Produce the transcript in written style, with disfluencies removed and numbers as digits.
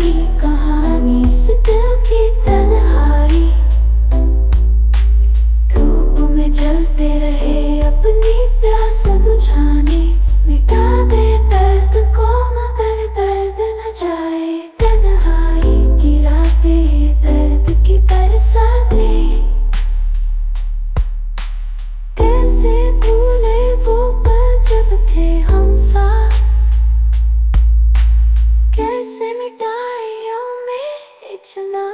पुरानी कहानी से दिल की तन्हाई। धूप में जलते रहे अपनी प्यास बुझाने, मिटा दे दर्द को मगर दर्द न जाए। तन्हाई गिराते दर्द की बरसातें, कैसे भूले वो पल जब थे हम साथ। कैसे मिटाए में इतना